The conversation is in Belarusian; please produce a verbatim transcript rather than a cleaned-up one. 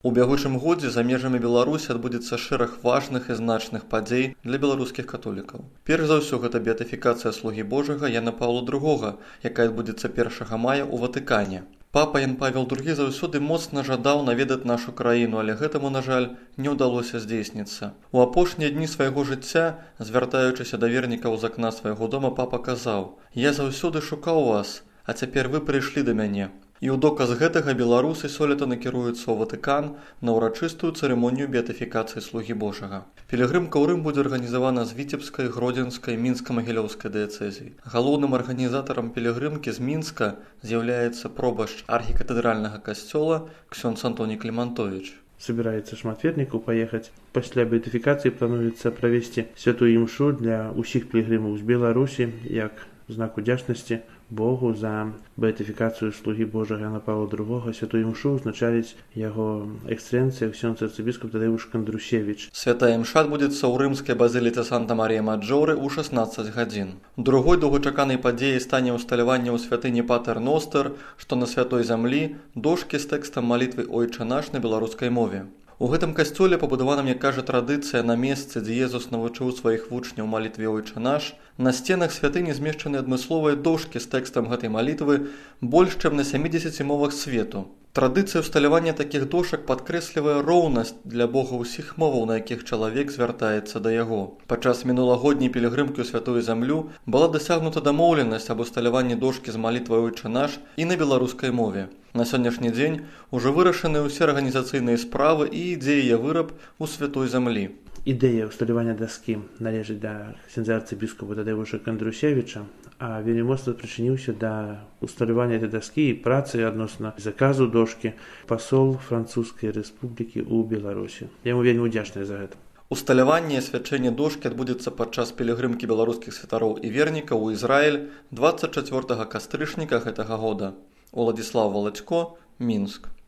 У бягучым годзе за межамі Беларусі адбудзецца шэраг важных і значных падзей для беларускіх католікаў. Перш за ўсё гэта беатыфікацыя слугі Божага Яна Паўла другога, якая адбудзецца першага мая ў Ватыкане. Папа Ян Павел другі заўсёды моцна жадаў наведаць нашу краіну, але гэтаму, на жаль, не ўдалося здзейсніцца. У апошнія дні свайго жыцця, звяртаючыся да вернікаў з акна свайго дома, папа казаў: «Я заўсёды шукаў вас, а цяпер вы прыйшлі да мяне». І ў доказ гэтага беларусы сёлета накіруюцца ў Ватыкан на ўрачыстую цырымонію беатыфікацыі слугі Божага. Пілігрымка ў Рым будзе арганізавана з Віцебскай, Гродзенскай, Мінска-Магілёўскай дыяцэзій. Галоўным арганізатарам пілігрымкі з Мінска з'яўляецца пробашч архікатэдральнага касцёла ксёндз Антоній Клімантовіч. Собирается шмат вернікаў паехаць. Пасля беатыфікацыі плануецца правесці святую імшу для ўсіх пілігрымаў з Беларусі як знак удзячнасці Богу за беатыфікацыю слугі Божага Яна Паўла другога. Святую імшу ўзначаліць яго эксцэлэнцыя ксёндз арцыбіскуп Тадэўш Кандрусевіч. Святая імша адбудзецца ў рымскай базіліцы Санта-Марія-Маджоры ў шаснаццаць гадзін. Другой доўгачаканай падзеяй стане ўсталяванне ў святыні Патер Ностер, што на святой зямлі, дошкі з тэкстам малітвы «Ойчэ наш» на беларускай мове. У гэтым касцёле пабудавана, як кажа традыцыя, на месцы, дзе Езус навучыў сваіх вучняў малітве «Ойчэ наш», на сценах святыні змешчаны адмысловыя дошкі з тэкстам гэтай малітвы больш чым на сямідзесяці мовах свету. Традыцыя ўсталявання такіх дошак падкрэслівае роўнасць для Бога ўсіх моваў, на якіх чалавек звяртаецца да яго. Падчас мінулагодняй пілігрымкі ў святую зямлю была дасягнута дамоўленасць аб усталяванні дошкі з малітвай «Ойчэ наш» і на беларускай мове. На сённяшні дзень ужо вырашаны ўсе арганізацыйныя справы і ідзе яе выраб у святой зямлі. Ідэя ўсталявання даскі належыць да ксяндза арцыбіскупа Тадэўша Кандрусевіча, а вельмі моцна прычыніўся да усталявання этой даскі і працы адносна заказу дошкі пасол Французскай рэспублікі ў Беларусі. Яму вельмі ўдзячны за гэта. Усталяванне і асвячэнне дошкі адбудзецца падчас пілігрымкі беларускіх святароў і вернікаў у Ізраіль дваццаць чацвёртага кастрычніка гэтага года. Уладзіслаў Валацько, Мінск.